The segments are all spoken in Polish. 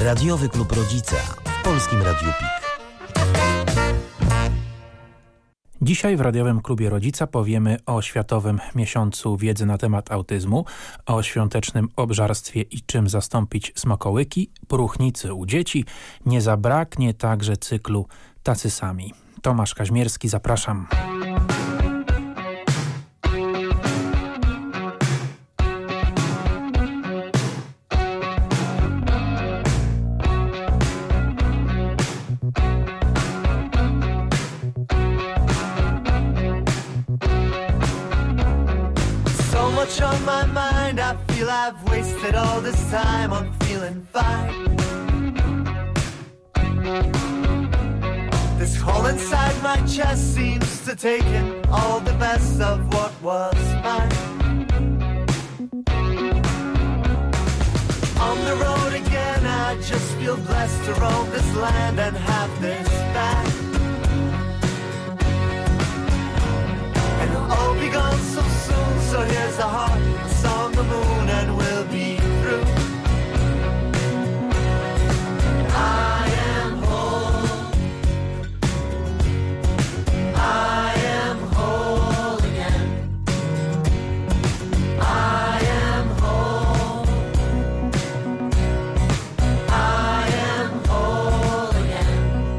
Radiowy Klub Rodzica w Polskim Radiu PIK. Dzisiaj w Radiowym Klubie Rodzica powiemy o Światowym Miesiącu Wiedzy na temat autyzmu, o świątecznym obżarstwie i czym zastąpić smakołyki, próchnicy u dzieci. Nie zabraknie także cyklu Tacy Sami. Tomasz Kaźmierski, zapraszam. On my mind, I feel I've wasted all this time. I'm feeling fine. This hole inside my chest seems to take in all the best of what was mine. On the road again, I just feel blessed to roam this land and have this back. And it'll all be gone so soon, so here's a heart, a song, the moon, and we'll be through. I am whole. I am whole again. I am whole. I am whole again.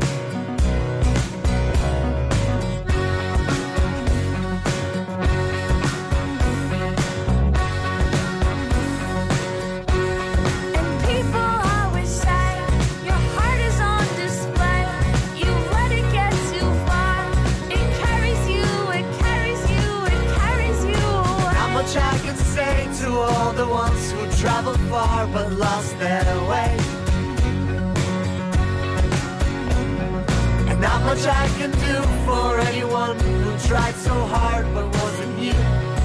I can say to all the ones who traveled far but lost their way. And not much I can do for anyone who tried so hard but wasn't you.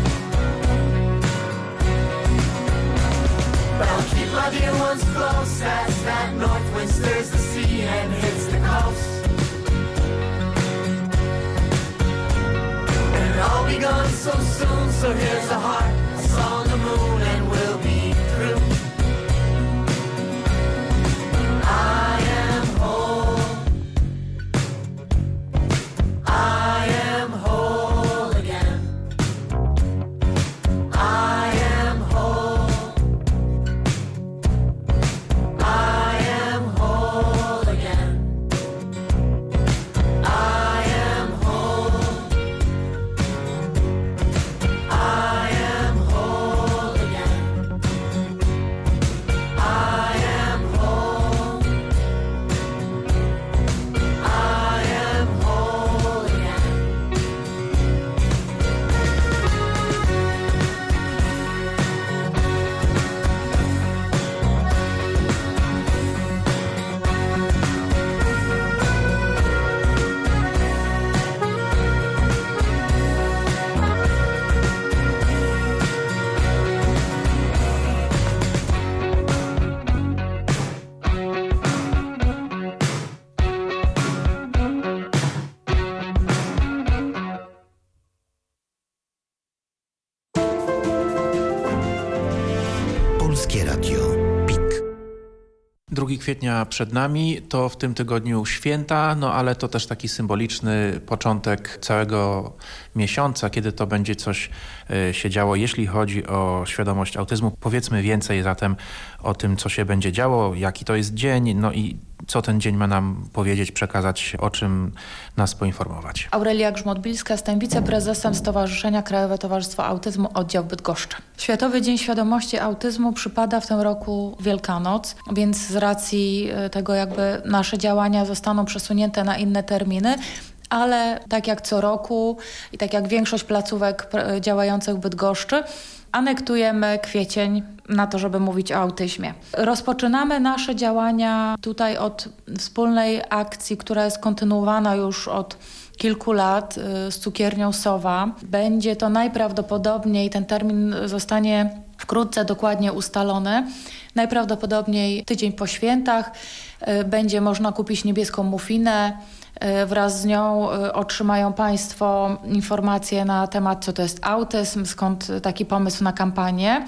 But I'll keep my dear ones close as that north wind stirs the sea and hits the coast. I'll be gone so soon, so here's a heart, a song, the moon, and we'll be through. I am whole. I am whole again. I am whole. I am whole again. I am whole. I am whole again. I am whole. I am whole again. Polskie Radio PIK. 2 kwietnia przed nami, to w tym tygodniu święta, no ale to też taki symboliczny początek całego miesiąca, kiedy to będzie coś się działo, jeśli chodzi o świadomość autyzmu. Powiedzmy więcej zatem o tym, co się będzie działo, jaki to jest dzień, no i co ten dzień ma nam powiedzieć, przekazać, o czym nas poinformować. Aurelia Grzmot-Bilska, jestem wiceprezesem Stowarzyszenia Krajowe Towarzystwo Autyzmu Oddział Bydgoszcz. Światowy Dzień Świadomości Autyzmu przypada w tym roku Wielkanoc, więc z racji tego jakby nasze działania zostaną przesunięte na inne terminy, ale tak jak co roku i tak jak większość placówek działających w Bydgoszczy, anektujemy kwiecień na to, żeby mówić o autyzmie. Rozpoczynamy nasze działania tutaj od wspólnej akcji, która jest kontynuowana już od kilku lat z cukiernią Sowa. Będzie to najprawdopodobniej, ten termin zostanie wkrótce dokładnie ustalony. Najprawdopodobniej tydzień po świętach będzie można kupić niebieską muffinę. Wraz z nią otrzymają Państwo informacje na temat, co to jest autyzm, skąd taki pomysł na kampanię.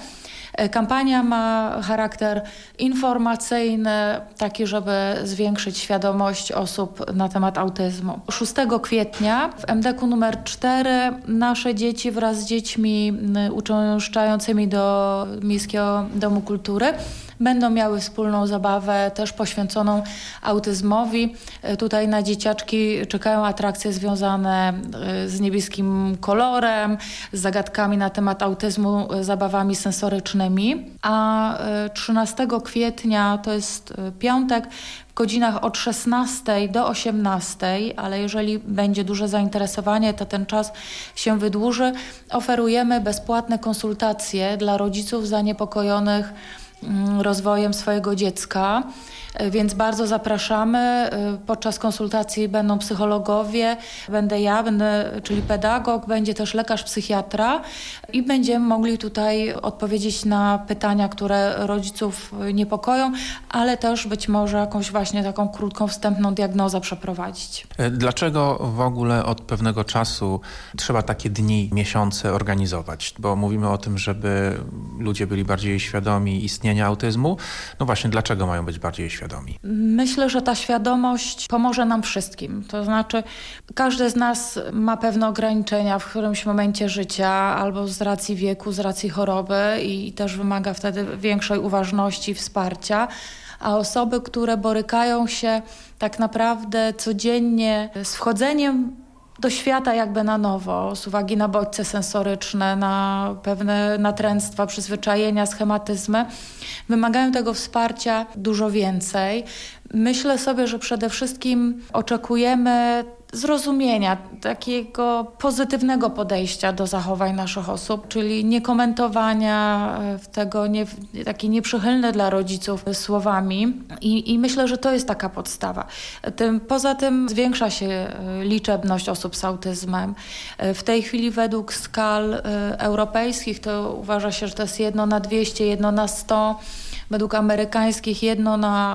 Kampania ma charakter informacyjny, taki, żeby zwiększyć świadomość osób na temat autyzmu. 6 kwietnia w MDK numer 4 nasze dzieci wraz z dziećmi uczęszczającymi do Miejskiego Domu Kultury będą miały wspólną zabawę też poświęconą autyzmowi. Tutaj na dzieciaczki czekają atrakcje związane z niebieskim kolorem, z zagadkami na temat autyzmu, zabawami sensorycznymi. A 13 kwietnia, to jest piątek, w godzinach od 16 do 18, ale jeżeli będzie duże zainteresowanie, to ten czas się wydłuży, oferujemy bezpłatne konsultacje dla rodziców zaniepokojonych rozwojem swojego dziecka, więc bardzo zapraszamy. Podczas konsultacji będą psychologowie, będę ja, czyli pedagog, będzie też lekarz psychiatra i będziemy mogli tutaj odpowiedzieć na pytania, które rodziców niepokoją, ale też być może jakąś właśnie taką krótką, wstępną diagnozę przeprowadzić. Dlaczego w ogóle od pewnego czasu trzeba takie dni, miesiące organizować? Bo mówimy o tym, żeby ludzie byli bardziej świadomi istnienia autyzmu. No właśnie, dlaczego mają być bardziej świadomi? Myślę, że ta świadomość pomoże nam wszystkim. To znaczy, każdy z nas ma pewne ograniczenia w którymś momencie życia, albo z racji wieku, z racji choroby i też wymaga wtedy większej uważności, wsparcia. A osoby, które borykają się tak naprawdę codziennie z wchodzeniem do świata jakby na nowo, z uwagi na bodźce sensoryczne, na pewne natręctwa, przyzwyczajenia, schematyzmy, wymagają tego wsparcia dużo więcej. Myślę sobie, że przede wszystkim oczekujemy zrozumienia, takiego pozytywnego podejścia do zachowań naszych osób, czyli niekomentowania tego, takie nieprzychylne dla rodziców słowami i myślę, że to jest taka podstawa. Poza tym zwiększa się liczebność osób z autyzmem. W tej chwili według skal europejskich to uważa się, że to jest 1 na 200, 1 na 100. Według amerykańskich 1 na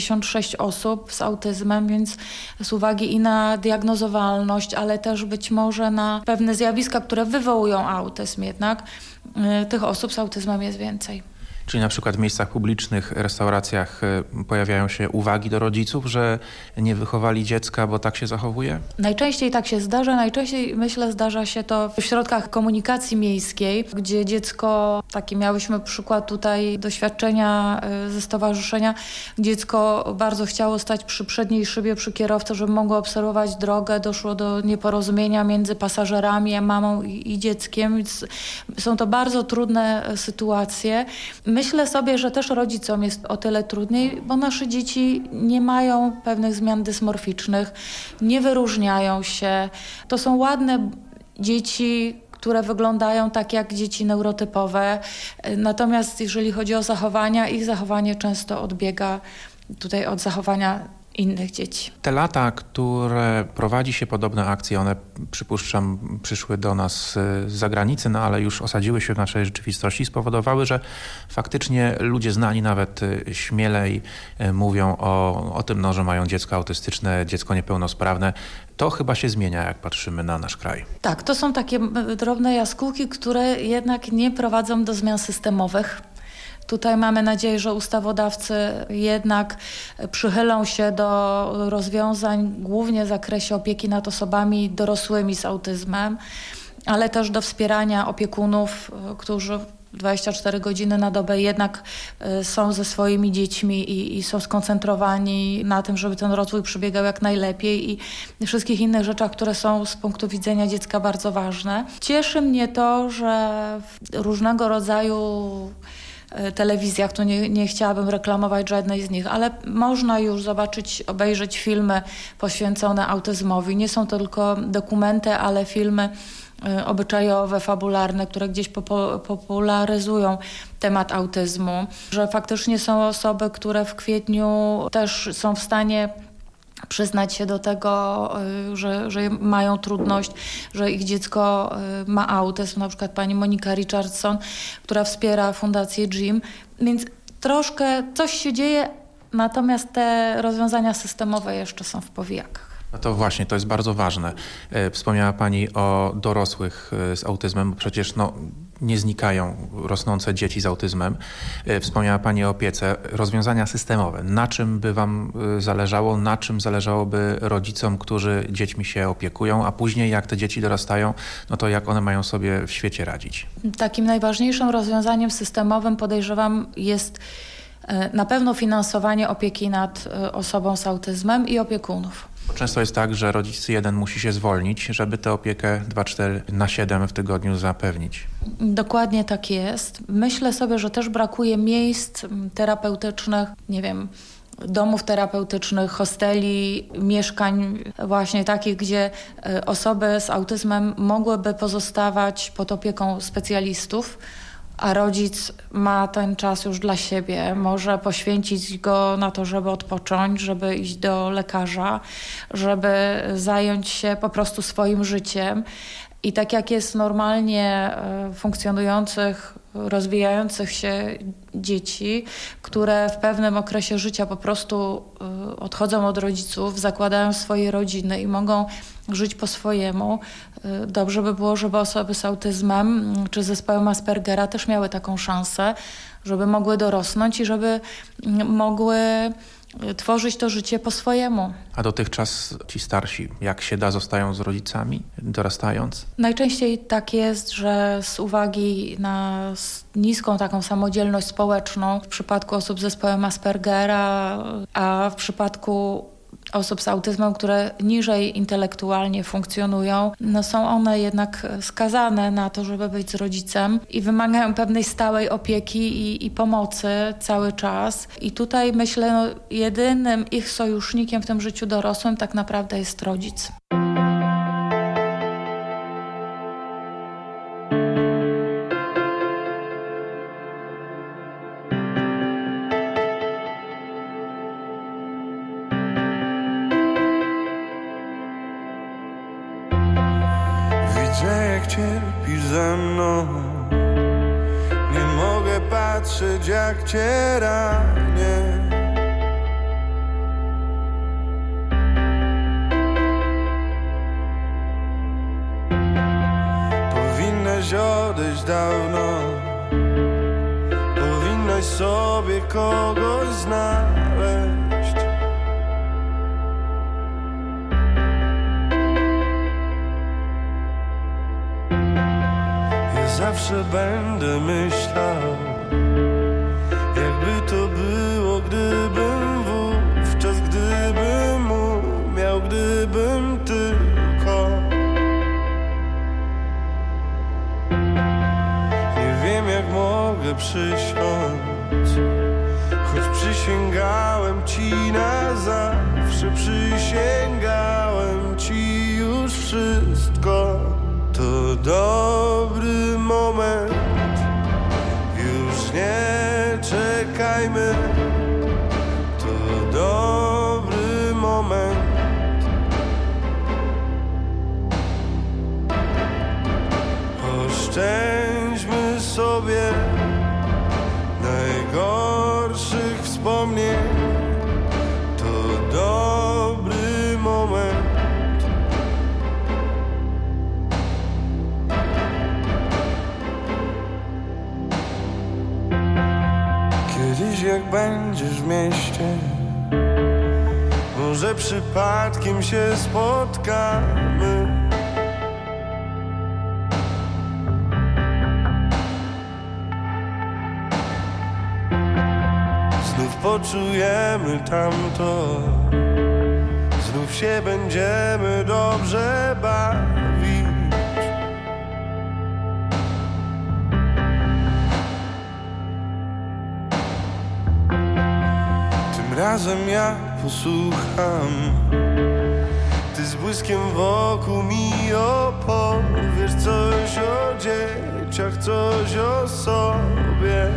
86 osób z autyzmem, więc z uwagi i na diagnozowalność, ale też być może na pewne zjawiska, które wywołują autyzm jednak, tych osób z autyzmem jest więcej. Czyli na przykład w miejscach publicznych, restauracjach pojawiają się uwagi do rodziców, że nie wychowali dziecka, bo tak się zachowuje? Najczęściej tak się zdarza. Najczęściej, myślę, zdarza się to w środkach komunikacji miejskiej, gdzie dziecko, taki miałyśmy przykład tutaj doświadczenia ze stowarzyszenia, dziecko bardzo chciało stać przy przedniej szybie, przy kierowcy, żeby mogło obserwować drogę. Doszło do nieporozumienia między pasażerami, mamą i dzieckiem. Więc są to bardzo trudne sytuacje. Myślę sobie, że też rodzicom jest o tyle trudniej, bo nasze dzieci nie mają pewnych zmian dysmorficznych, nie wyróżniają się. To są ładne dzieci, które wyglądają tak jak dzieci neurotypowe. Natomiast jeżeli chodzi o zachowania, ich zachowanie często odbiega tutaj od zachowania innych dzieci. Te lata, które prowadzi się podobne akcje, one przypuszczam przyszły do nas z zagranicy, no ale już osadziły się w naszej rzeczywistości, spowodowały, że faktycznie ludzie znani nawet śmielej mówią o tym, no, że mają dziecko autystyczne, dziecko niepełnosprawne. To chyba się zmienia, jak patrzymy na nasz kraj. Tak, to są takie drobne jaskółki, które jednak nie prowadzą do zmian systemowych. Tutaj mamy nadzieję, że ustawodawcy jednak przychylą się do rozwiązań głównie w zakresie opieki nad osobami dorosłymi z autyzmem, ale też do wspierania opiekunów, którzy 24 godziny na dobę jednak są ze swoimi dziećmi i są skoncentrowani na tym, żeby ten rozwój przebiegał jak najlepiej i wszystkich innych rzeczach, które są z punktu widzenia dziecka bardzo ważne. Cieszy mnie to, że w różnego rodzaju telewizjach, tu nie chciałabym reklamować żadnej z nich, ale można już obejrzeć filmy poświęcone autyzmowi. Nie są to tylko dokumenty, ale filmy obyczajowe, fabularne, które gdzieś popularyzują temat autyzmu. Że faktycznie są osoby, które w kwietniu też są w stanie przyznać się do tego, że mają trudność, że ich dziecko ma autyzm, na przykład pani Monika Richardson, która wspiera Fundację JIM, więc troszkę coś się dzieje, natomiast te rozwiązania systemowe jeszcze są w powijakach. No to właśnie, to jest bardzo ważne. Wspomniała pani o dorosłych z autyzmem, bo przecież nie znikają rosnące dzieci z autyzmem. Wspomniała Pani o opiece. Rozwiązania systemowe. Na czym by Wam zależało? Na czym zależałoby rodzicom, którzy dziećmi się opiekują, a później jak te dzieci dorastają, no to jak one mają sobie w świecie radzić? Takim najważniejszym rozwiązaniem systemowym, podejrzewam, jest na pewno finansowanie opieki nad osobą z autyzmem i opiekunów. Często jest tak, że rodzic jeden musi się zwolnić, żeby tę opiekę 24/7 w tygodniu zapewnić. Dokładnie tak jest. Myślę sobie, że też brakuje miejsc terapeutycznych, domów terapeutycznych, hosteli, mieszkań właśnie takich, gdzie osoby z autyzmem mogłyby pozostawać pod opieką specjalistów, a rodzic ma ten czas już dla siebie, może poświęcić go na to, żeby odpocząć, żeby iść do lekarza, żeby zająć się po prostu swoim życiem. I tak jak jest normalnie funkcjonujących, rozwijających się dzieci, które w pewnym okresie życia po prostu odchodzą od rodziców, zakładają swoje rodziny i mogą żyć po swojemu. Dobrze by było, żeby osoby z autyzmem czy zespołem Aspergera też miały taką szansę, żeby mogły dorosnąć i żeby mogły tworzyć to życie po swojemu. A dotychczas ci starsi, jak się da, zostają z rodzicami, dorastając? Najczęściej tak jest, że z uwagi na niską taką samodzielność społeczną w przypadku osób z zespołem Aspergera, a w przypadku osób z autyzmem, które niżej intelektualnie funkcjonują, są one jednak skazane na to, żeby być z rodzicem i wymagają pewnej stałej opieki i pomocy cały czas. I tutaj myślę, jedynym ich sojusznikiem w tym życiu dorosłym tak naprawdę jest rodzic. Cierpisz ze mną, nie mogę patrzeć jak cię ranię. Powinnaś odejść dawno, powinnaś sobie kogoś znaleźć. Zawsze będę myślał, jakby to było, gdybym wówczas, gdybym umiał, gdybym tylko. Nie wiem, jak mogę przysiąc, choć przysięgałem ci na zawsze, przysięgałem ci już wszystko. To dobry moment, już nie czekajmy. To dobry moment. Oszczędźmy sobie najgorszych wspomnień. To dobry moment. Kiedyś jak będziesz w mieście, może przypadkiem się spotkamy. Znów poczujemy tamto, znów się będziemy dobrze bawić. Razem ja posłucham, ty z błyskiem wokół mi opowiesz coś o dzieciach, coś o sobie.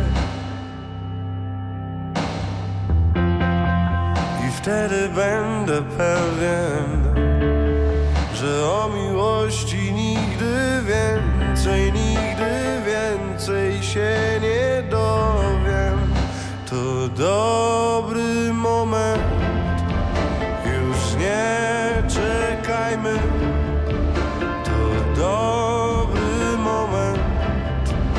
I wtedy będę pewien, że o miłości nigdy więcej się nie dowiem. To dobry moment, już nie czekajmy. To dobry moment.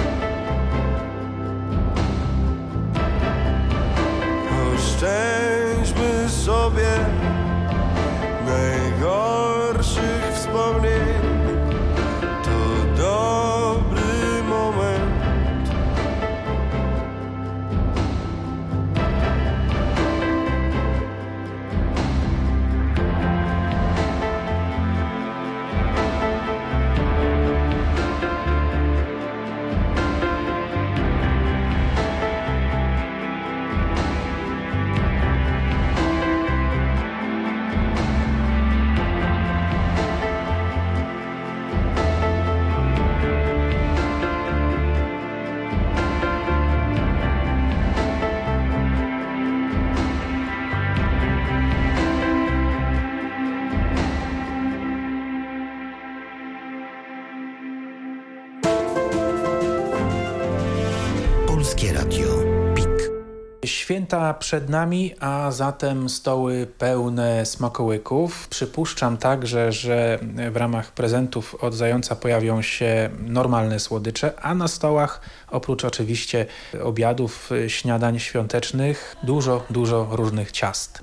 Święta przed nami, a zatem stoły pełne smakołyków. Przypuszczam także, że w ramach prezentów od Zająca pojawią się normalne słodycze, a na stołach oprócz oczywiście obiadów, śniadań świątecznych dużo różnych ciast.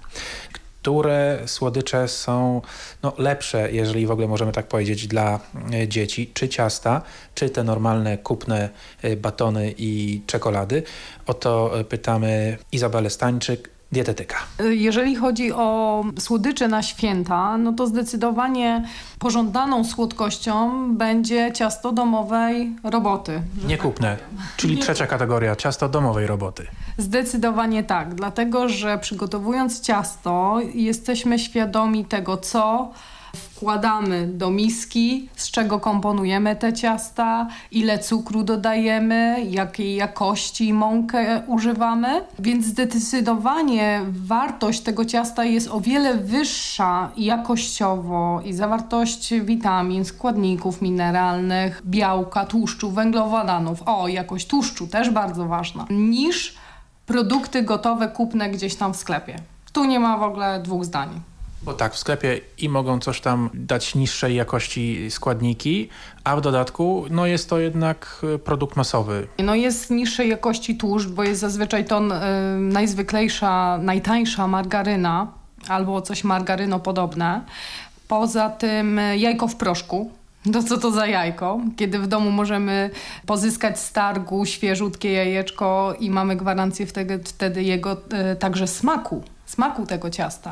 Które słodycze są lepsze, jeżeli w ogóle możemy tak powiedzieć, dla dzieci? Czy ciasta, czy te normalne kupne batony i czekolady? O to pytamy Izabelę Stańczyk, dietetyka. Jeżeli chodzi o słodycze na święta, no to zdecydowanie pożądaną słodkością będzie ciasto domowej roboty. Nie kupne, czyli trzecia kategoria, ciasto domowej roboty. Zdecydowanie tak, dlatego że przygotowując ciasto jesteśmy świadomi tego, co wkładamy do miski, z czego komponujemy te ciasta, ile cukru dodajemy, jakiej jakości mąkę używamy. Więc zdecydowanie wartość tego ciasta jest o wiele wyższa jakościowo i zawartość witamin, składników mineralnych, białka, tłuszczu, węglowodanów, jakość tłuszczu też bardzo ważna, niż produkty gotowe kupne gdzieś tam w sklepie. Tu nie ma w ogóle dwóch zdań. Bo tak, w sklepie i mogą coś tam dać niższej jakości składniki, a w dodatku jest to jednak produkt masowy. Jest niższej jakości tłuszcz, bo jest zazwyczaj to najzwyklejsza, najtańsza margaryna albo coś margarynopodobne. Poza tym jajko w proszku. Co to za jajko? Kiedy w domu możemy pozyskać z targu świeżutkie jajeczko i mamy gwarancję wtedy jego także smaku tego ciasta.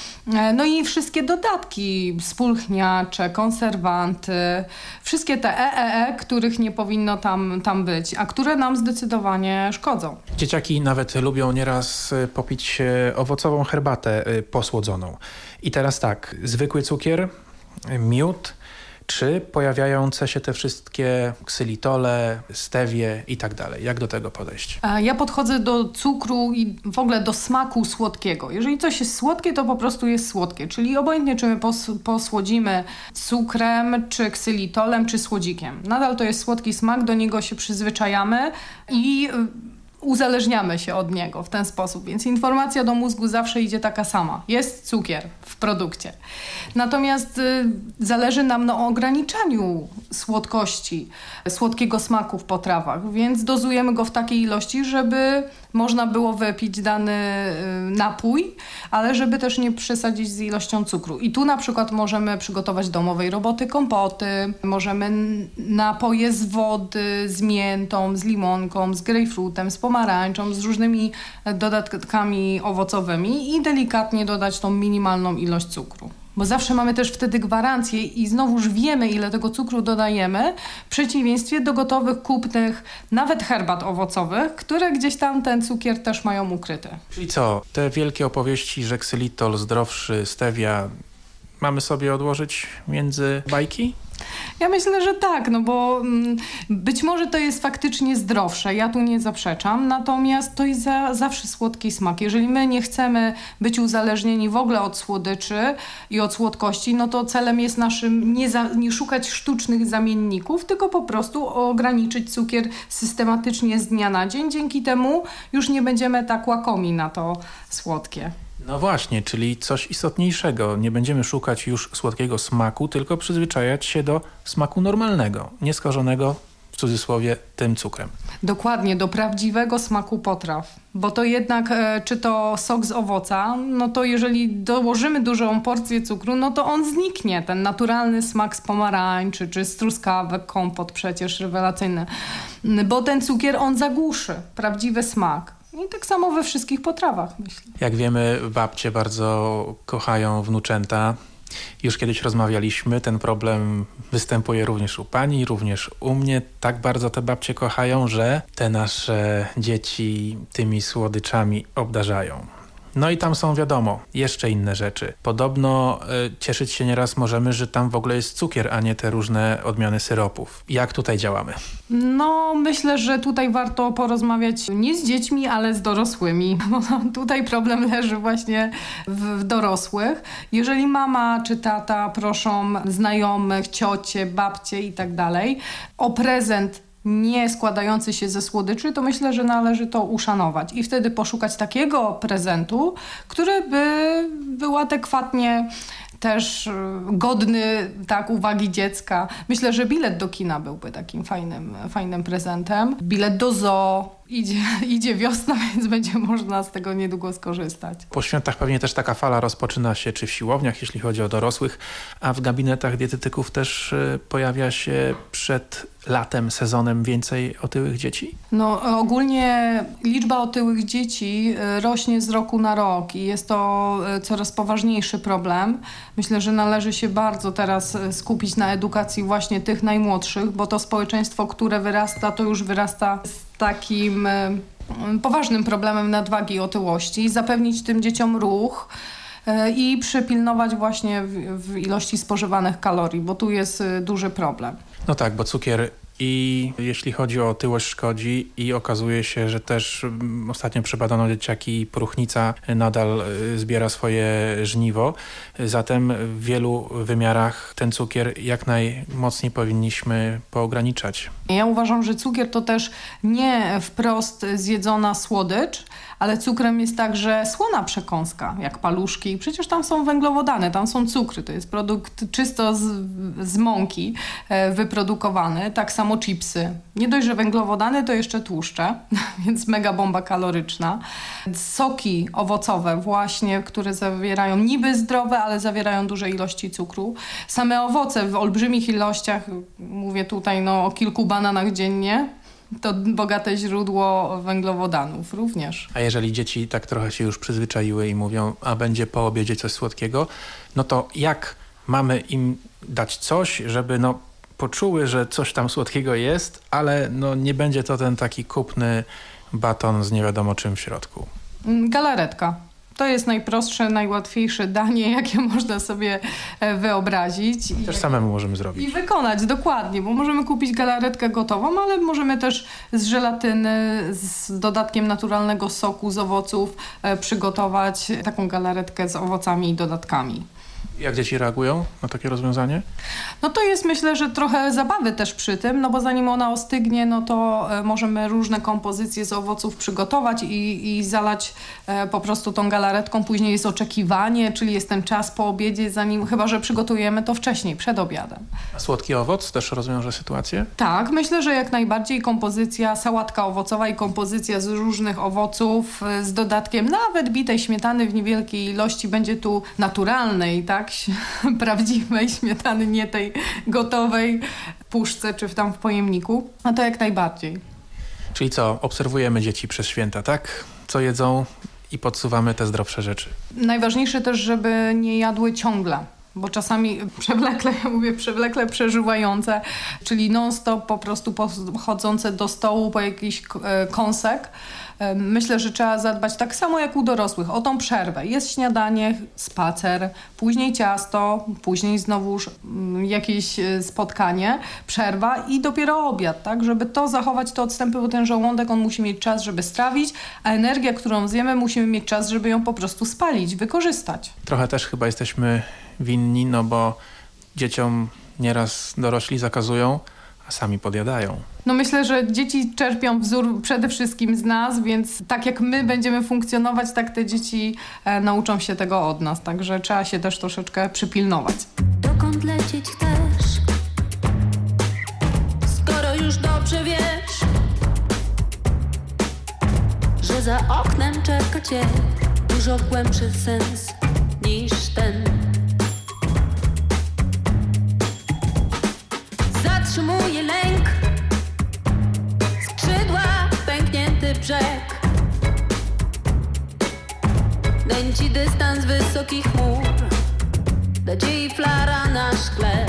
No i wszystkie dodatki, spulchniacze, konserwanty, wszystkie te których nie powinno tam być, a które nam zdecydowanie szkodzą. Dzieciaki nawet lubią nieraz popić owocową herbatę posłodzoną. I teraz tak, zwykły cukier, miód, czy pojawiające się te wszystkie ksylitole, stewie i tak dalej? Jak do tego podejść? Ja podchodzę do cukru i w ogóle do smaku słodkiego. Jeżeli coś jest słodkie, to po prostu jest słodkie. Czyli obojętnie, czy my posłodzimy cukrem, czy ksylitolem, czy słodzikiem. Nadal to jest słodki smak, do niego się przyzwyczajamy i uzależniamy się od niego w ten sposób, więc informacja do mózgu zawsze idzie taka sama. Jest cukier w produkcie. Natomiast zależy nam na ograniczaniu słodkości, słodkiego smaku w potrawach, więc dozujemy go w takiej ilości, żeby można było wypić dany napój, ale żeby też nie przesadzić z ilością cukru. I tu na przykład możemy przygotować domowej roboty kompoty, możemy napoje z wody, z miętą, z limonką, z grejpfrutem, z pomarańczą, z różnymi dodatkami owocowymi i delikatnie dodać tą minimalną ilość cukru. Bo zawsze mamy też wtedy gwarancję i znowuż wiemy, ile tego cukru dodajemy, w przeciwieństwie do gotowych, kupnych, nawet herbat owocowych, które gdzieś tam ten cukier też mają ukryty. Czyli co, te wielkie opowieści, że ksylitol zdrowszy, stevia, mamy sobie odłożyć między bajki? Ja myślę, że tak, bo być może to jest faktycznie zdrowsze, ja tu nie zaprzeczam, natomiast to jest zawsze słodki smak. Jeżeli my nie chcemy być uzależnieni w ogóle od słodyczy i od słodkości, no to celem jest naszym nie szukać sztucznych zamienników, tylko po prostu ograniczyć cukier systematycznie z dnia na dzień. Dzięki temu już nie będziemy tak łakomi na to słodkie. No właśnie, czyli coś istotniejszego. Nie będziemy szukać już słodkiego smaku, tylko przyzwyczajać się do smaku normalnego, nieskażonego, w cudzysłowie, tym cukrem. Dokładnie, do prawdziwego smaku potraw. Bo to jednak, czy to sok z owoca, no to jeżeli dołożymy dużą porcję cukru, no to on zniknie. Ten naturalny smak z pomarańczy, czy z truskawek, kompot przecież rewelacyjny. Bo ten cukier, on zagłuszy prawdziwy smak. I tak samo we wszystkich potrawach, myślę. Jak wiemy, babcie bardzo kochają wnuczęta. Już kiedyś rozmawialiśmy, ten problem występuje również u pani, również u mnie. Tak bardzo te babcie kochają, że te nasze dzieci tymi słodyczami obdarzają. No i tam są, wiadomo, jeszcze inne rzeczy. Podobno cieszyć się nieraz możemy, że tam w ogóle jest cukier, a nie te różne odmiany syropów. Jak tutaj działamy? No, myślę, że tutaj warto porozmawiać nie z dziećmi, ale z dorosłymi. Bo tutaj problem leży właśnie w dorosłych. Jeżeli mama czy tata proszą znajomych, ciocie, babcie i tak dalej o prezent nie składający się ze słodyczy, to myślę, że należy to uszanować i wtedy poszukać takiego prezentu, który by był adekwatnie też godny uwagi dziecka. Myślę, że bilet do kina byłby takim fajnym prezentem. Bilet do zoo. Idzie wiosna, więc będzie można z tego niedługo skorzystać. Po świętach pewnie też taka fala rozpoczyna się czy w siłowniach, jeśli chodzi o dorosłych, a w gabinetach dietetyków też pojawia się przed latem, sezonem więcej otyłych dzieci? No ogólnie liczba otyłych dzieci rośnie z roku na rok i jest to coraz poważniejszy problem. Myślę, że należy się bardzo teraz skupić na edukacji właśnie tych najmłodszych, bo to społeczeństwo, które wyrasta, to już wyrasta z takim poważnym problemem nadwagi i otyłości. Zapewnić tym dzieciom ruch i przypilnować właśnie w ilości spożywanych kalorii, bo tu jest duży problem. No tak, bo cukier i jeśli chodzi o otyłość szkodzi i okazuje się, że też ostatnio przebadano dzieciaki i próchnica nadal zbiera swoje żniwo. Zatem w wielu wymiarach ten cukier jak najmocniej powinniśmy poograniczać. Ja uważam, że cukier to też nie wprost zjedzona słodycz, ale cukrem jest także słona przekąska, jak paluszki. Przecież tam są węglowodany, tam są cukry. To jest produkt czysto z mąki wyprodukowany. Tak samo chipsy. Nie dość, że węglowodany, to jeszcze tłuszcze, więc mega bomba kaloryczna. Soki owocowe właśnie, które zawierają niby zdrowe, ale zawierają duże ilości cukru. Same owoce w olbrzymich ilościach, mówię tutaj o kilku bananach dziennie, to bogate źródło węglowodanów również. A jeżeli dzieci tak trochę się już przyzwyczaiły i mówią, a będzie po obiedzie coś słodkiego, no to jak mamy im dać coś, żeby poczuły, że coś tam słodkiego jest, ale nie będzie to ten taki kupny baton z nie wiadomo czym w środku? Galaretka. To jest najprostsze, najłatwiejsze danie, jakie można sobie wyobrazić. Też samemu możemy zrobić. I wykonać, dokładnie, bo możemy kupić galaretkę gotową, ale możemy też z żelatyny, z dodatkiem naturalnego soku z owoców przygotować taką galaretkę z owocami i dodatkami. Jak dzieci reagują na takie rozwiązanie? No to jest, myślę, że trochę zabawy też przy tym, bo zanim ona ostygnie, to możemy różne kompozycje z owoców przygotować i zalać po prostu tą galaretką. Później jest oczekiwanie, czyli jest ten czas po obiedzie, chyba że przygotujemy to wcześniej, przed obiadem. A słodki owoc też rozwiąże sytuację? Tak, myślę, że jak najbardziej kompozycja, sałatka owocowa i kompozycja z różnych owoców z dodatkiem nawet bitej śmietany w niewielkiej ilości będzie tu naturalnej, tak? Prawdziwej śmietany, nie tej gotowej w puszce czy tam w pojemniku, a to jak najbardziej. Czyli co, obserwujemy dzieci przez święta, tak? Co jedzą i podsuwamy te zdrowsze rzeczy. Najważniejsze też, żeby nie jadły ciągle, bo czasami przewlekle przeżywające, czyli non-stop po prostu chodzące do stołu po jakiś kąsek. Myślę, że trzeba zadbać tak samo jak u dorosłych o tą przerwę. Jest śniadanie, spacer, później ciasto, później znowuż jakieś spotkanie, przerwa i dopiero obiad, tak? Żeby to zachować, te odstępy, bo ten żołądek, on musi mieć czas, żeby strawić, a energię, którą zjemy, musimy mieć czas, żeby ją po prostu spalić, wykorzystać. Trochę też chyba jesteśmy winni, bo dzieciom nieraz dorośli zakazują, a sami podjadają. Myślę, że dzieci czerpią wzór przede wszystkim z nas, więc tak jak my będziemy funkcjonować, tak te dzieci nauczą się tego od nas. Także trzeba się też troszeczkę przypilnować. Dokąd lecieć chcesz? Skoro już dobrze wiesz, że za oknem czeka cię dużo głębszy sens niż ten. Zatrzymuje lęk, skrzydła, pęknięty brzeg. Nęci dystans wysokich chmur, nadziei flara na szkle.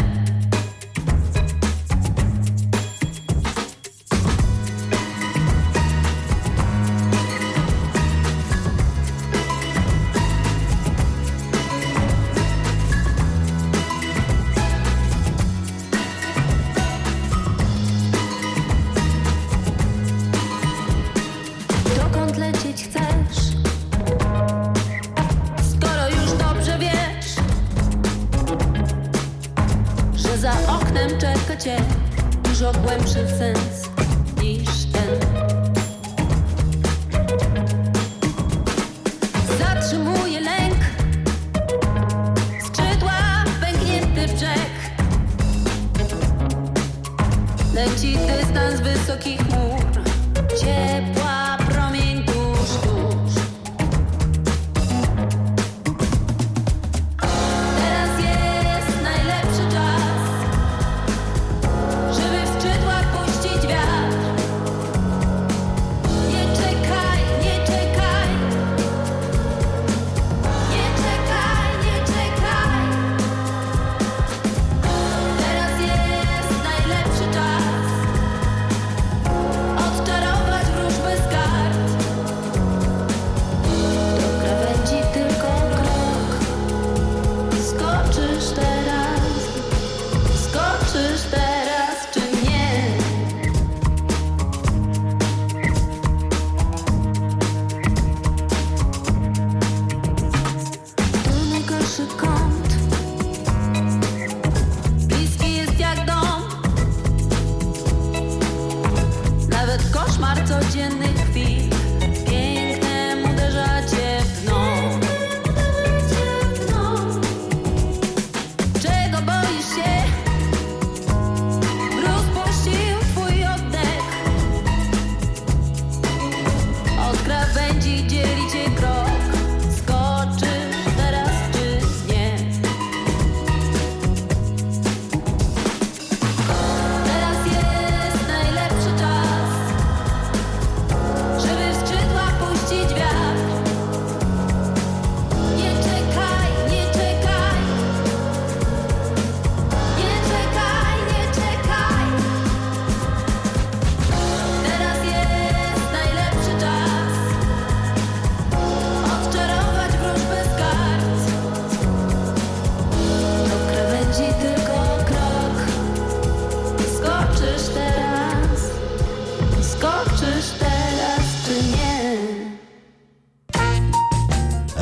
Za oknem czeka cię dużo głębszy sens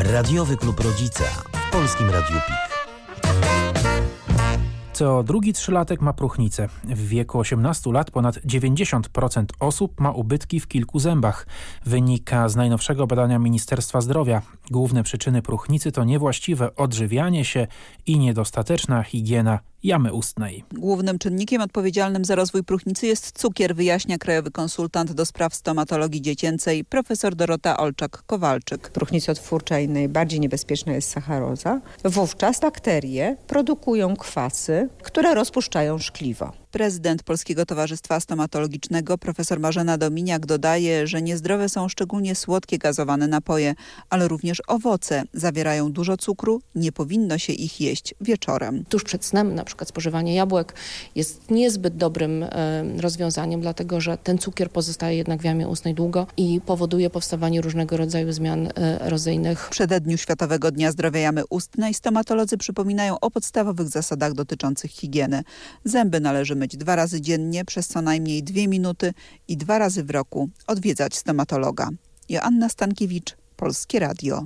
Radiowy Klub Rodzica w Polskim Radiu PIK. Co drugi trzylatek ma próchnicę. W wieku 18 lat ponad 90% osób ma ubytki w kilku zębach. Wynika z najnowszego badania Ministerstwa Zdrowia. Główne przyczyny próchnicy to niewłaściwe odżywianie się i niedostateczna higiena jamy ustnej. Głównym czynnikiem odpowiedzialnym za rozwój próchnicy jest cukier, wyjaśnia krajowy konsultant do spraw stomatologii dziecięcej profesor Dorota Olczak-Kowalczyk. Próchnicotwórcza i najbardziej niebezpieczna jest sacharoza. Wówczas bakterie produkują kwasy, które rozpuszczają szkliwo. Prezydent Polskiego Towarzystwa Stomatologicznego profesor Marzena Dominiak dodaje, że niezdrowe są szczególnie słodkie gazowane napoje, ale również owoce. Zawierają dużo cukru, nie powinno się ich jeść wieczorem. Tuż przed snem na przykład spożywanie jabłek jest niezbyt dobrym rozwiązaniem, dlatego że ten cukier pozostaje jednak w jamie ustnej długo i powoduje powstawanie różnego rodzaju zmian erozyjnych. W przededniu Światowego Dnia Zdrowia Jamy Ustnej stomatolodzy przypominają o podstawowych zasadach dotyczących higieny. Zęby należy myć 2 razy dziennie przez co najmniej 2 minuty i 2 razy w roku odwiedzać stomatologa. Joanna Stankiewicz, Polskie Radio.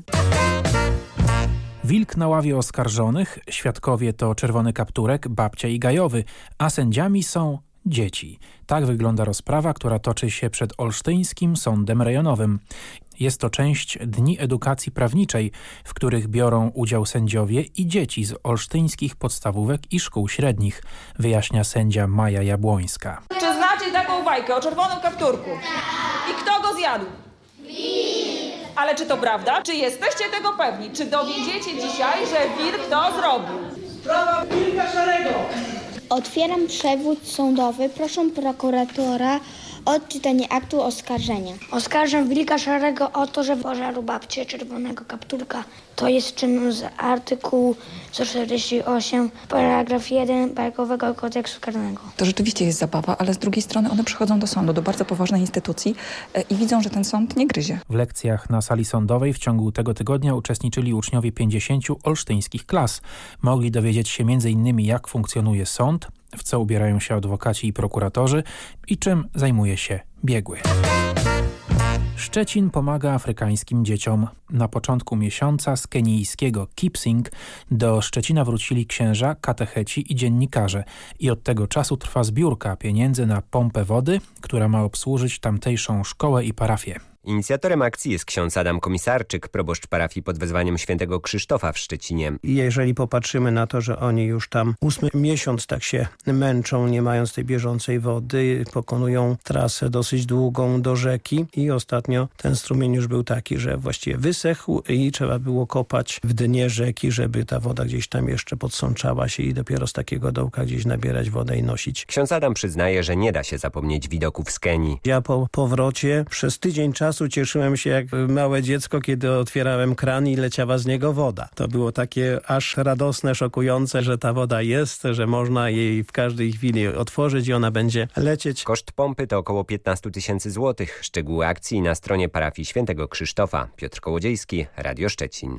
Wilk na ławie oskarżonych, świadkowie to Czerwony Kapturek, Babcia i Gajowy, a sędziami są dzieci. Tak wygląda rozprawa, która toczy się przed Olsztyńskim Sądem Rejonowym. Jest to część Dni Edukacji Prawniczej, w których biorą udział sędziowie i dzieci z olsztyńskich podstawówek i szkół średnich, wyjaśnia sędzia Maja Jabłońska. Czy znacie taką bajkę o Czerwonym Kapturku? I kto go zjadł? Wilk! Ale czy to prawda? Czy jesteście tego pewni? Czy dowiedziecie dzisiaj, że wilk to zrobił? Sprawa wilka szarego! Otwieram przewód sądowy. Proszę prokuratora o odczytanie aktu oskarżenia. Oskarżam wilka szarego o to, że pożarł babcię Czerwonego Kapturka. To jest czyn z artykułu 148, paragraf 1 Bajkowego Kodeksu Karnego. To rzeczywiście jest zabawa, ale z drugiej strony one przychodzą do sądu, do bardzo poważnej instytucji i widzą, że ten sąd nie gryzie. W lekcjach na sali sądowej w ciągu tego tygodnia uczestniczyli uczniowie 50 olsztyńskich klas. Mogli dowiedzieć się m.in. jak funkcjonuje sąd, w co ubierają się adwokaci i prokuratorzy i czym zajmuje się biegły. Szczecin pomaga afrykańskim dzieciom. Na początku miesiąca z kenijskiego Kipsing do Szczecina wrócili księża, katecheci i dziennikarze. I od tego czasu trwa zbiórka pieniędzy na pompę wody, która ma obsłużyć tamtejszą szkołę i parafię. Inicjatorem akcji jest ksiądz Adam Komisarczyk, proboszcz parafii pod wezwaniem świętego Krzysztofa w Szczecinie. Jeżeli popatrzymy na to, że oni już tam 8 miesiąc tak się męczą, nie mając tej bieżącej wody, pokonują trasę dosyć długą do rzeki i ostatnio ten strumień już był taki, że właściwie wysechł i trzeba było kopać w dnie rzeki, żeby ta woda gdzieś tam jeszcze podsączała się i dopiero z takiego dołka gdzieś nabierać wodę i nosić. Ksiądz Adam przyznaje, że nie da się zapomnieć widoków z Kenii. Ja po powrocie przez tydzień czasu cieszyłem się jak małe dziecko, kiedy otwierałem kran i leciała z niego woda. To było takie aż radosne, szokujące, że ta woda jest, że można jej w każdej chwili otworzyć i ona będzie lecieć. Koszt pompy to około 15 000 złotych. Szczegóły akcji na stronie parafii świętego Krzysztofa. Piotr Kołodziejski, Radio Szczecin.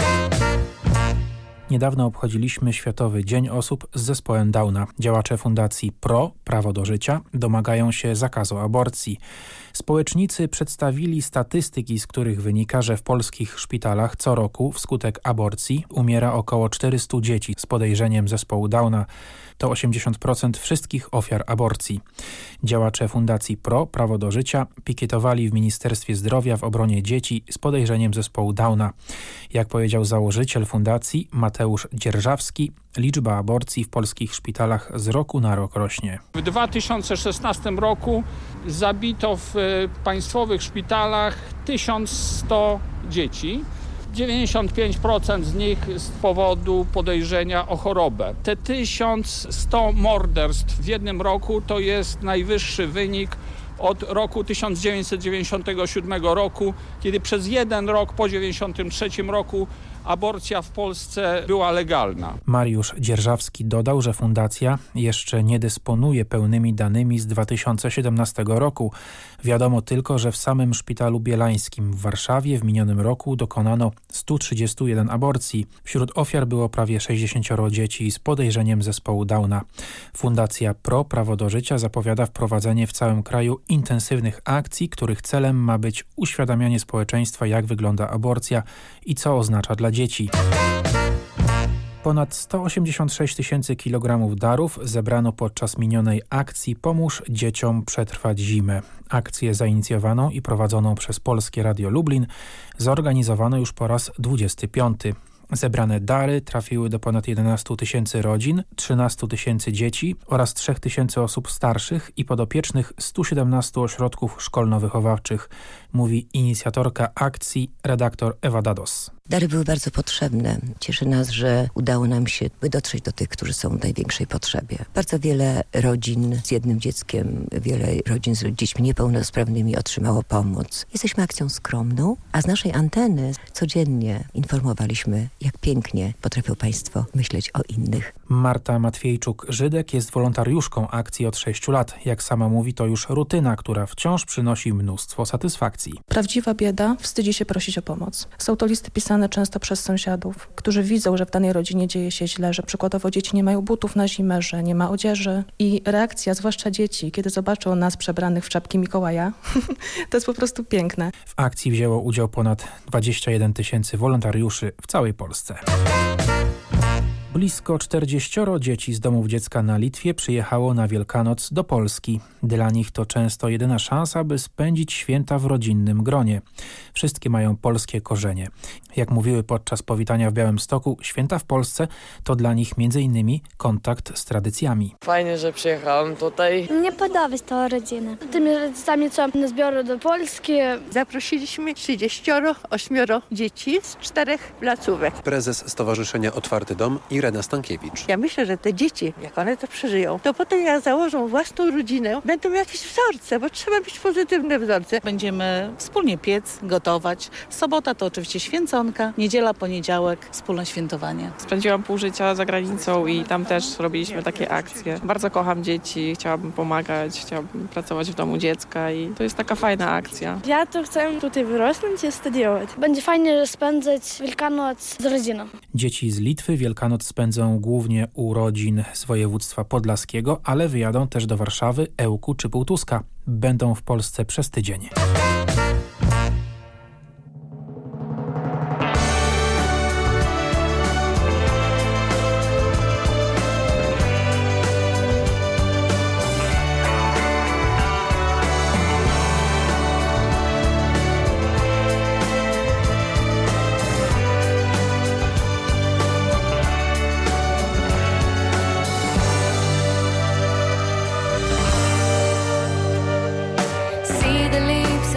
Niedawno obchodziliśmy Światowy Dzień Osób z Zespołem Downa. Działacze Fundacji PRO, Prawo do Życia, domagają się zakazu aborcji. Społecznicy przedstawili statystyki, z których wynika, że w polskich szpitalach co roku wskutek aborcji umiera około 400 dzieci z podejrzeniem zespołu Downa. To 80% wszystkich ofiar aborcji. Działacze Fundacji PRO, Prawo do Życia, pikietowali w Ministerstwie Zdrowia w obronie dzieci z podejrzeniem zespołu Downa. Jak powiedział założyciel fundacji Mateusz Dzierżawski, liczba aborcji w polskich szpitalach z roku na rok rośnie. W 2016 roku zabito w państwowych szpitalach 1100 dzieci. 95% z nich z powodu podejrzenia o chorobę. Te 1100 morderstw w jednym roku to jest najwyższy wynik od roku 1997 roku, kiedy przez jeden rok po 1993 roku aborcja w Polsce była legalna. Mariusz Dzierżawski dodał, że fundacja jeszcze nie dysponuje pełnymi danymi z 2017 roku. Wiadomo tylko, że w samym Szpitalu Bielańskim w Warszawie w minionym roku dokonano 131 aborcji. Wśród ofiar było prawie 60 dzieci z podejrzeniem zespołu Downa. Fundacja Pro Prawo do Życia zapowiada wprowadzenie w całym kraju intensywnych akcji, których celem ma być uświadamianie społeczeństwa, jak wygląda aborcja i co oznacza dla dzieci. Ponad 186 tysięcy kilogramów darów zebrano podczas minionej akcji Pomóż dzieciom przetrwać zimę. Akcję zainicjowaną i prowadzoną przez Polskie Radio Lublin zorganizowano już po raz 25. Zebrane dary trafiły do ponad 11 tysięcy rodzin, 13 tysięcy dzieci oraz 3 tysięcy osób starszych i podopiecznych 117 ośrodków szkolno-wychowawczych, mówi inicjatorka akcji redaktor Ewa Dados. Dary były bardzo potrzebne. Cieszy nas, że udało nam się dotrzeć do tych, którzy są w największej potrzebie. Bardzo wiele rodzin z jednym dzieckiem, wiele rodzin z dziećmi niepełnosprawnymi otrzymało pomoc. Jesteśmy akcją skromną, a z naszej anteny codziennie informowaliśmy, jak pięknie potrafią Państwo myśleć o innych. Marta Matwiejczuk-Żydek jest wolontariuszką akcji od 6 lat. Jak sama mówi, to już rutyna, która wciąż przynosi mnóstwo satysfakcji. Prawdziwa bieda wstydzi się prosić o pomoc. Są to listy pisane często przez sąsiadów, którzy widzą, że w danej rodzinie dzieje się źle, że przykładowo dzieci nie mają butów na zimę, że nie ma odzieży. I reakcja, zwłaszcza dzieci, kiedy zobaczą nas przebranych w czapki Mikołaja, to jest po prostu piękne. W akcji wzięło udział ponad 21 tysięcy wolontariuszy w całej Polsce. Blisko 40 dzieci z domów dziecka na Litwie przyjechało na Wielkanoc do Polski. Dla nich to często jedyna szansa, by spędzić święta w rodzinnym gronie. Wszystkie mają polskie korzenie. Jak mówiły podczas powitania w Białymstoku, święta w Polsce to dla nich m.in. kontakt z tradycjami. Fajnie, że przyjechałam tutaj. Mnie podoba ta rodzina. Tymi rodzicami, co nas biorą do Polski. Zaprosiliśmy 38 dzieci z 4 placówek. Prezes Stowarzyszenia Otwarty Dom Irena Stankiewicz. Ja myślę, że te dzieci, jak one to przeżyją, to potem jak założą własną rodzinę, będą jakieś wzorce, bo trzeba być pozytywne wzorce. Będziemy wspólnie piec, gotować. Sobota to oczywiście święconka, niedziela, poniedziałek, wspólne świętowanie. Spędziłam pół życia za granicą i tam też robiliśmy takie akcje. Bardzo kocham dzieci, chciałabym pomagać, chciałabym pracować w domu dziecka i to jest taka fajna akcja. Ja to chcę tutaj wyrosnąć i studiować. Będzie fajnie spędzać Wielkanoc z rodziną. Dzieci z Litwy Wielkanoc spędzą głównie u rodzin z województwa podlaskiego, ale wyjadą też do Warszawy, Ełku czy Półtuska. Będą w Polsce przez tydzień. See the leaves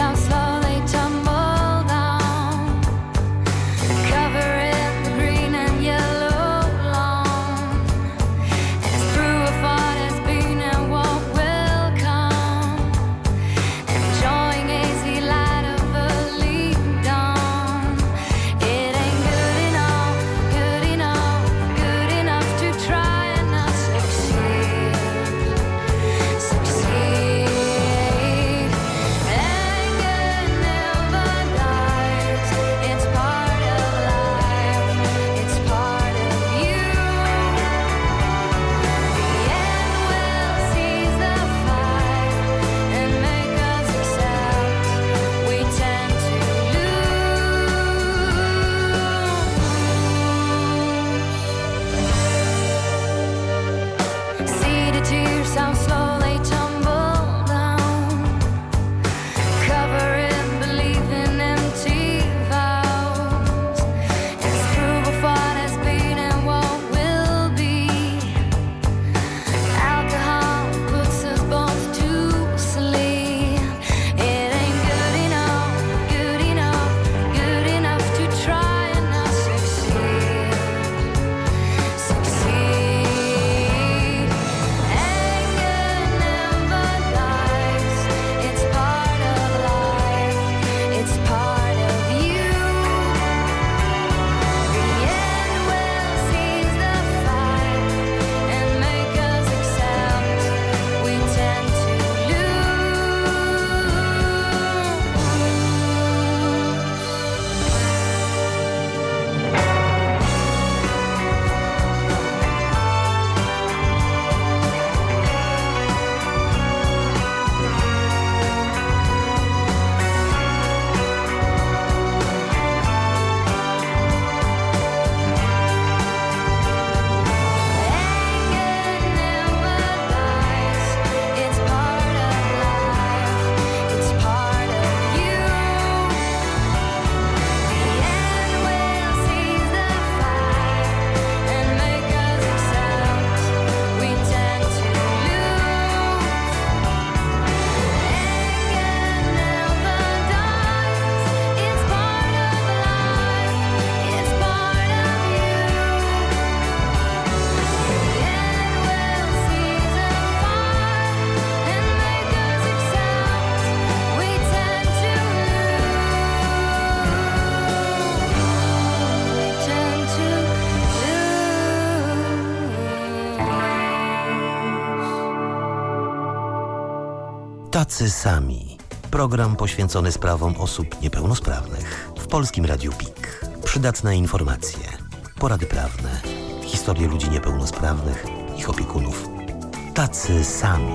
Tacy sami. Program poświęcony sprawom osób niepełnosprawnych. W Polskim Radiu PIK. Przydatne informacje, porady prawne, historie ludzi niepełnosprawnych, ich opiekunów. Tacy sami.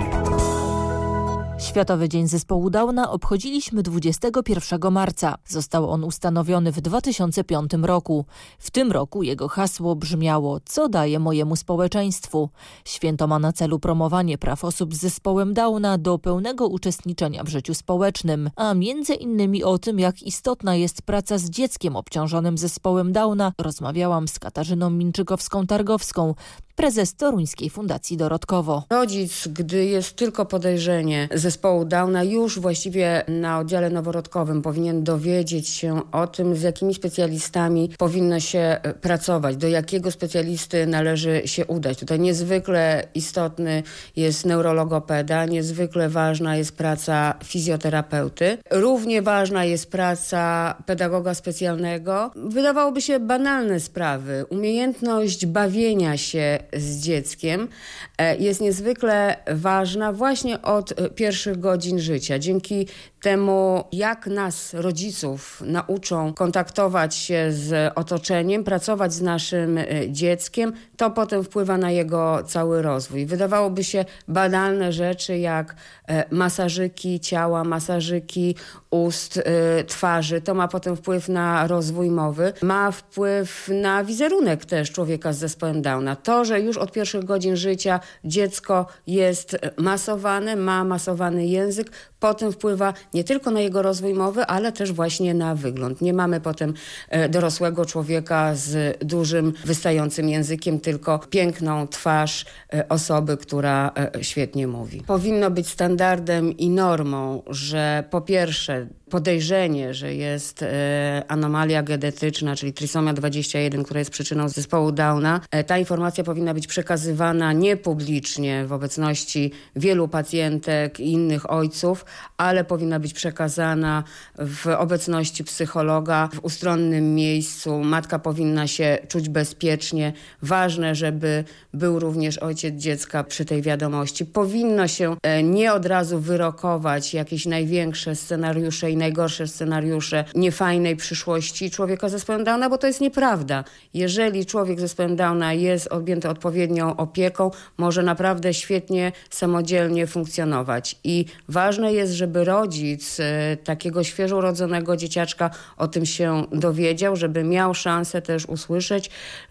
Światowy Dzień Zespołu Downa obchodziliśmy 21 marca. Został on ustanowiony w 2005 roku. W tym roku jego hasło brzmiało: co daje mojemu społeczeństwu? Święto ma na celu promowanie praw osób z zespołem Downa do pełnego uczestniczenia w życiu społecznym, a między innymi o tym, jak istotna jest praca z dzieckiem obciążonym zespołem Downa, rozmawiałam z Katarzyną Minczykowską-Targowską, prezes Toruńskiej Fundacji Dorotkowo. Rodzic, gdy jest tylko podejrzenie zespołu Downa, już właściwie na oddziale noworodkowym powinien dowiedzieć się o tym, z jakimi specjalistami powinno się pracować, do jakiego specjalisty należy się udać. Tutaj niezwykle istotny jest neurologopeda, niezwykle ważna jest praca fizjoterapeuty, równie ważna jest praca pedagoga specjalnego. Wydawałoby się banalne sprawy. Umiejętność bawienia się z dzieckiem jest niezwykle ważna właśnie od pierwszych godzin życia. Dzięki temu, jak nas, rodziców, nauczą kontaktować się z otoczeniem, pracować z naszym dzieckiem, to potem wpływa na jego cały rozwój. Wydawałoby się banalne rzeczy jak masażyki ciała, masażyki ust, twarzy. To ma potem wpływ na rozwój mowy. Ma wpływ na wizerunek też człowieka z zespołem Downa. To, że już od pierwszych godzin życia dziecko jest masowane, ma masowany język, potem wpływa nie tylko na jego rozwój mowy, ale też właśnie na wygląd. Nie mamy potem dorosłego człowieka z dużym, wystającym językiem, tylko piękną twarz osoby, która świetnie mówi. Powinno być standardem i normą, że po pierwsze podejrzenie, że jest anomalia genetyczna, czyli trisomia 21, która jest przyczyną zespołu Downa. Ta informacja powinna być przekazywana niepublicznie w obecności wielu pacjentek i innych ojców, ale powinna być przekazana w obecności psychologa, w ustronnym miejscu. Matka powinna się czuć bezpiecznie. Ważne, żeby był również ojciec dziecka przy tej wiadomości. Powinno się nie od razu wyrokować jakieś największe scenariusze i najgorsze scenariusze niefajnej przyszłości człowieka z zespołem Downa, bo to jest nieprawda. Jeżeli człowiek z zespołem Downa jest objęty odpowiednią opieką, może naprawdę świetnie, samodzielnie funkcjonować. I ważne jest, żeby rodzic takiego świeżo urodzonego dzieciaczka o tym się dowiedział, żeby miał szansę też usłyszeć,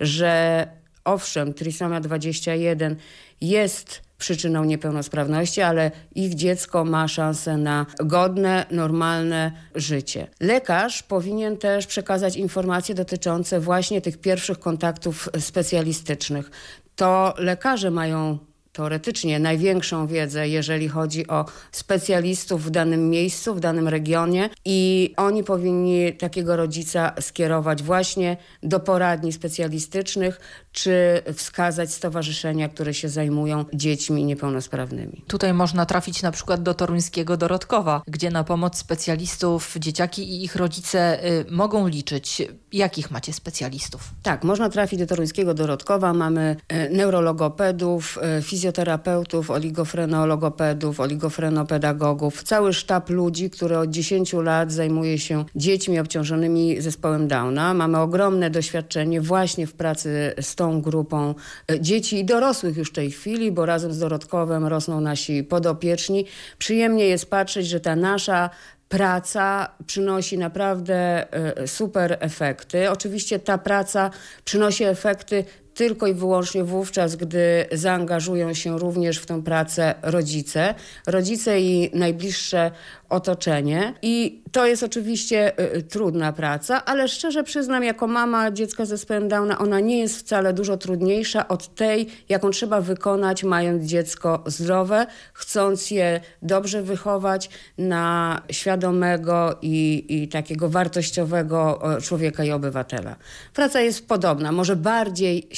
że owszem, trisomia 21 jest przyczyną niepełnosprawności, ale ich dziecko ma szansę na godne, normalne życie. Lekarz powinien też przekazać informacje dotyczące właśnie tych pierwszych kontaktów specjalistycznych. To lekarze mają teoretycznie największą wiedzę, jeżeli chodzi o specjalistów w danym miejscu, w danym regionie i oni powinni takiego rodzica skierować właśnie do poradni specjalistycznych czy wskazać stowarzyszenia, które się zajmują dziećmi niepełnosprawnymi. Tutaj można trafić na przykład do toruńskiego Dorotkowa, gdzie na pomoc specjalistów dzieciaki i ich rodzice mogą liczyć. Jakich macie specjalistów? Tak, można trafić do toruńskiego Dorotkowa. Mamy neurologopedów, fizjoterapeutów, oligofrenologopedów, oligofrenopedagogów, cały sztab ludzi, który od 10 lat zajmuje się dziećmi obciążonymi zespołem Downa. Mamy ogromne doświadczenie właśnie w pracy z tą grupą dzieci i dorosłych już w tej chwili, bo razem z Dorotkowem rosną nasi podopieczni. Przyjemnie jest patrzeć, że ta nasza praca przynosi naprawdę super efekty. Oczywiście ta praca przynosi efekty tylko i wyłącznie wówczas, gdy zaangażują się również w tę pracę rodzice i najbliższe otoczenie. I to jest oczywiście trudna praca, ale szczerze przyznam, jako mama dziecka z zespołem Downa, ona nie jest wcale dużo trudniejsza od tej, jaką trzeba wykonać, mając dziecko zdrowe, chcąc je dobrze wychować na świadomego i takiego wartościowego człowieka i obywatela. Praca jest podobna, może bardziej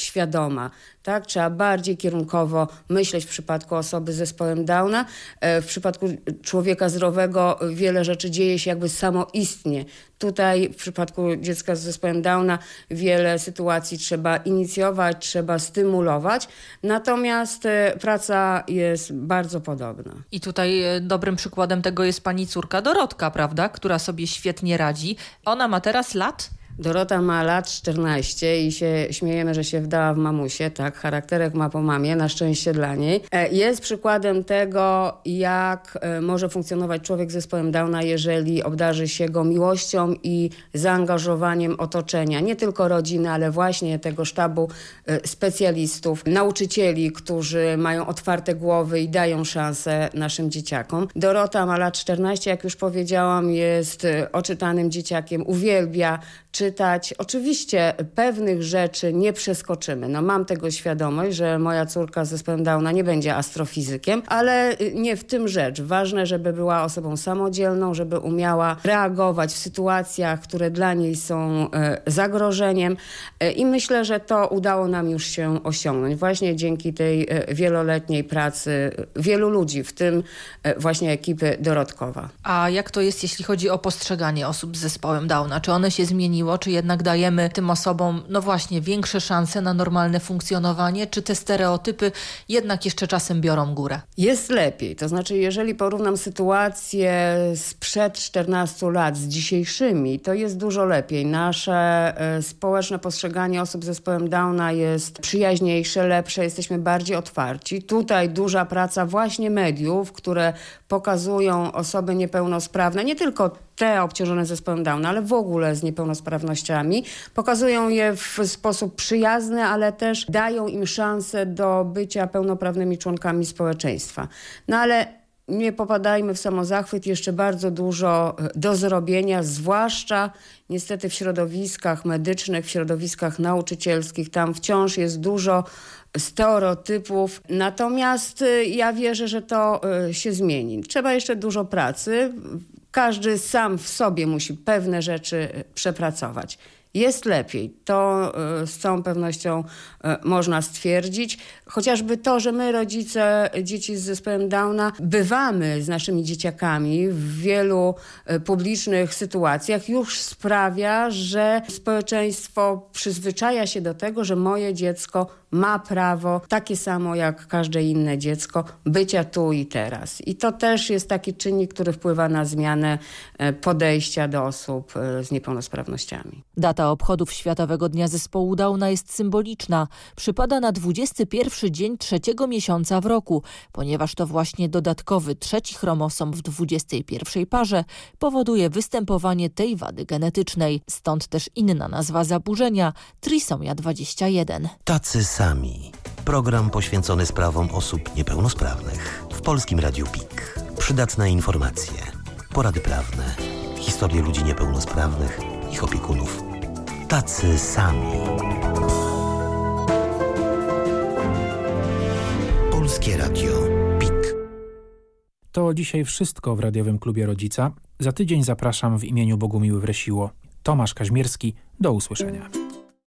świadoma. Tak? Trzeba bardziej kierunkowo myśleć w przypadku osoby z zespołem Downa. W przypadku człowieka zdrowego wiele rzeczy dzieje się jakby samoistnie. Tutaj w przypadku dziecka z zespołem Downa wiele sytuacji trzeba inicjować, trzeba stymulować. Natomiast praca jest bardzo podobna. I tutaj dobrym przykładem tego jest pani córka Dorotka, prawda? Która sobie świetnie radzi. Ona ma teraz lat? Dorota ma lat 14 i się śmiejemy, że się wdała w mamusie, tak, charakterek ma po mamie, na szczęście dla niej. Jest przykładem tego, jak może funkcjonować człowiek z zespołem Downa, jeżeli obdarzy się go miłością i zaangażowaniem otoczenia. Nie tylko rodziny, ale właśnie tego sztabu specjalistów, nauczycieli, którzy mają otwarte głowy i dają szansę naszym dzieciakom. Dorota ma lat 14, jak już powiedziałam, jest oczytanym dzieciakiem, uwielbia czytać. Oczywiście pewnych rzeczy nie przeskoczymy. No, mam tego świadomość, że moja córka z zespołem Downa nie będzie astrofizykiem, ale nie w tym rzecz. Ważne, żeby była osobą samodzielną, żeby umiała reagować w sytuacjach, które dla niej są zagrożeniem i myślę, że to udało nam już się osiągnąć. Właśnie dzięki tej wieloletniej pracy wielu ludzi, w tym właśnie ekipy Dorotkowa. A jak to jest, jeśli chodzi o postrzeganie osób z zespołem Downa? Czy one się zmieniły? Czy jednak dajemy tym osobom, no właśnie, większe szanse na normalne funkcjonowanie? Czy te stereotypy jednak jeszcze czasem biorą górę? Jest lepiej. To znaczy, jeżeli porównam sytuację sprzed 14 lat z dzisiejszymi, to jest dużo lepiej. Nasze społeczne postrzeganie osób z zespołem Downa jest przyjaźniejsze, lepsze, jesteśmy bardziej otwarci. Tutaj duża praca właśnie mediów, które pokazują osoby niepełnosprawne, nie tylko te obciążone zespołem Downa, ale w ogóle z niepełnosprawnościami. Pokazują je w sposób przyjazny, ale też dają im szansę do bycia pełnoprawnymi członkami społeczeństwa. No ale nie popadajmy w samozachwyt, jeszcze bardzo dużo do zrobienia, zwłaszcza niestety w środowiskach medycznych, w środowiskach nauczycielskich. Tam wciąż jest dużo stereotypów. Natomiast ja wierzę, że to się zmieni. Trzeba jeszcze dużo pracy. Każdy sam w sobie musi pewne rzeczy przepracować. Jest lepiej, to z całą pewnością można stwierdzić. Chociażby to, że my, rodzice dzieci z zespołem Downa, bywamy z naszymi dzieciakami w wielu publicznych sytuacjach, już sprawia, że społeczeństwo przyzwyczaja się do tego, że moje dziecko ma prawo, takie samo jak każde inne dziecko, bycia tu i teraz. I to też jest taki czynnik, który wpływa na zmianę podejścia do osób z niepełnosprawnościami. Data obchodów Światowego Dnia Zespołu Downa jest symboliczna. Przypada na 21 dzień trzeciego miesiąca w roku, ponieważ to właśnie dodatkowy trzeci chromosom w 21 parze powoduje występowanie tej wady genetycznej. Stąd też inna nazwa zaburzenia – trisomia 21. Tacy sami. Program poświęcony sprawom osób niepełnosprawnych. W Polskim Radiu PIK. Przydatne informacje, porady prawne, historie ludzi niepełnosprawnych, ich opiekunów. Tacy sami. Polskie Radio PIK. To dzisiaj wszystko w Radiowym Klubie Rodzica. Za tydzień zapraszam w imieniu Bogumiły Wresiło. Tomasz Kaźmierski. Do usłyszenia.